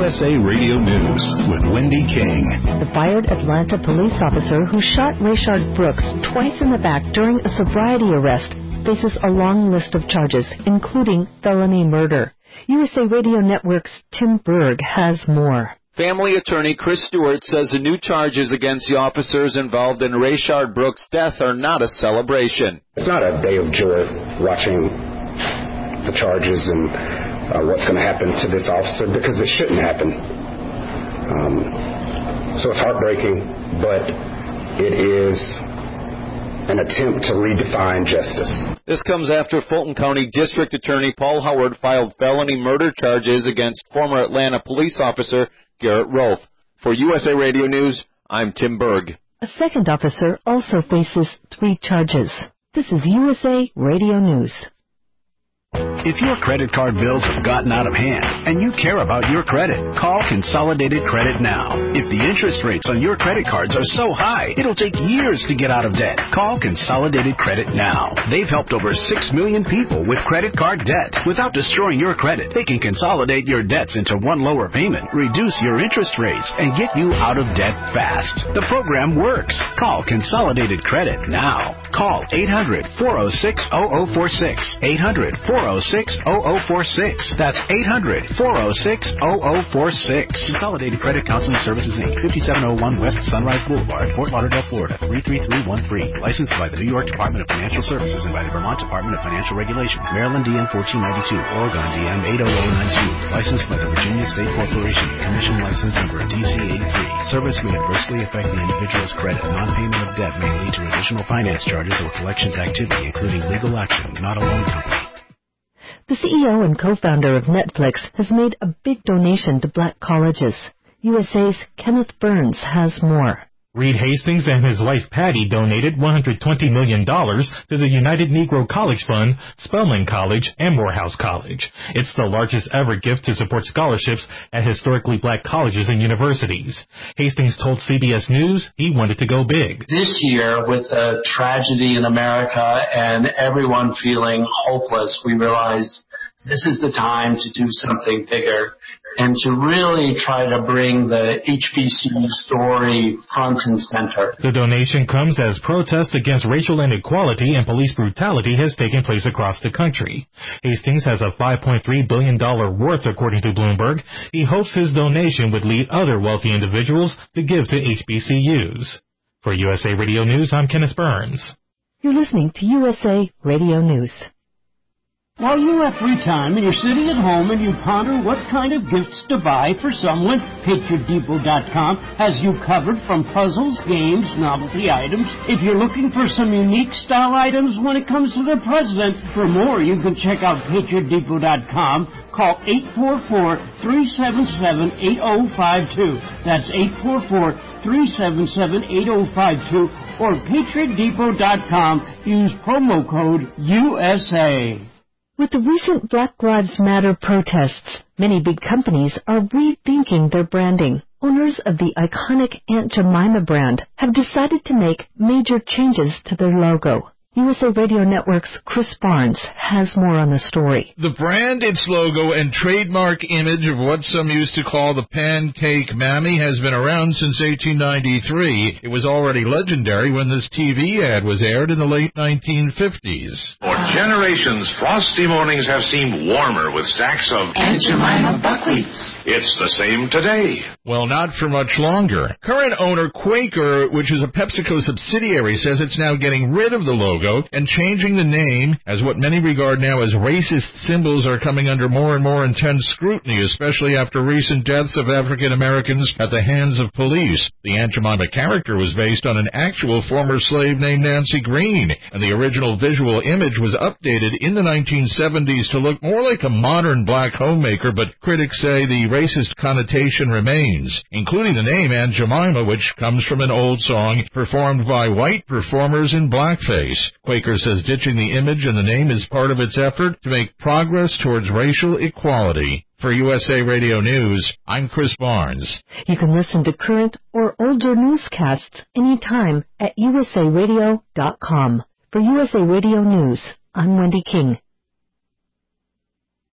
USA Radio News with Wendy King. The fired Atlanta police officer who shot Rayshard Brooks twice in the back during a sobriety arrest faces a long list of charges, including felony murder. USA Radio Network's Tim Berg has more. Family attorney Chris Stewart says the new charges against the officers involved in Rayshard Brooks' death are not a celebration. It's not a day of joy watching the charges and what's going to happen to this officer, because it shouldn't happen. So it's heartbreaking, but it is an attempt to redefine justice. This comes after Fulton County District Attorney Paul Howard filed felony murder charges against former Atlanta police officer Garrett Rolfe. For USA Radio News, I'm Tim Berg. A second officer also faces 3 charges. This is USA Radio News. If your credit card bills have gotten out of hand and you care about your credit, call Consolidated Credit now. If the interest rates on your credit cards are so high, it'll take years to get out of debt. Call Consolidated Credit now. They've helped over 6 million people with credit card debt. Without destroying your credit, they can consolidate your debts into one lower payment, reduce your interest rates, and get you out of debt fast. The program works. Call Consolidated Credit now. Call 800-406-0046. 800-406-0046. That's 800-406-0046. Consolidated Credit Counseling Services, Inc., 5701 West Sunrise Boulevard, Fort Lauderdale, Florida, 33313. Licensed by the New York Department of Financial Services and by the Vermont Department of Financial Regulation. Maryland DM 1492. Oregon DM 80092. Licensed by the Virginia State Corporation. Commission license number DC83. Service may adversely affect the individual's credit. Non-payment of debt may lead to additional finance charges or collections activity, including legal action, not a loan company. The CEO and co-founder of Netflix has made a big donation to black colleges. USA's Kenneth Burns has more. Reed Hastings and his wife Patty donated $120 million to the United Negro College Fund, Spelman College, and Morehouse College. It's the largest ever gift to support scholarships at historically black colleges and universities. Hastings told CBS News he wanted to go big. This year, with a tragedy in America and everyone feeling hopeless, we realized this is the time to do something bigger and to really try to bring the HBCU story front and center. The donation comes as protests against racial inequality and police brutality has taken place across the country. Hastings has a $5.3 billion worth, according to Bloomberg. He hopes his donation would lead other wealthy individuals to give to HBCUs. For USA Radio News, I'm Kenneth Burns. You're listening to USA Radio News. While you have free time and you're sitting at home and you ponder what kind of gifts to buy for someone, PatriotDepot.com has you covered from puzzles, games, novelty items. If you're looking for some unique style items when it comes to the president, for more you can check out PatriotDepot.com. Call 844-377-8052. That's 844-377-8052 or PatriotDepot.com. Use promo code USA. With the recent Black Lives Matter protests, many big companies are rethinking their branding. Owners of the iconic Aunt Jemima brand have decided to make major changes to their logo. USA Radio Network's Chris Barnes has more on the story. The brand, its logo, and trademark image of what some used to call the Pancake Mammy has been around since 1893. It was already legendary when this TV ad was aired in the late 1950s. For generations, frosty mornings have seemed warmer with stacks of Aunt Jemima buckwheats. It's the same today. Well, not for much longer. Current owner Quaker, which is a PepsiCo subsidiary, says it's now getting rid of the logo and changing the name, as what many regard now as racist symbols are coming under more and more intense scrutiny, especially after recent deaths of African Americans at the hands of police. The Aunt Jemima character was based on an actual former slave named Nancy Green, and the original visual image was updated in the 1970s to look more like a modern black homemaker, but critics say the racist connotation remains, including the name Aunt Jemima, which comes from an old song performed by white performers in blackface. Quaker says ditching the image and the name is part of its effort to make progress towards racial equality. For USA Radio News, I'm Chris Barnes. You can listen to current or older newscasts anytime at usaradio.com. For USA Radio News, I'm Wendy King.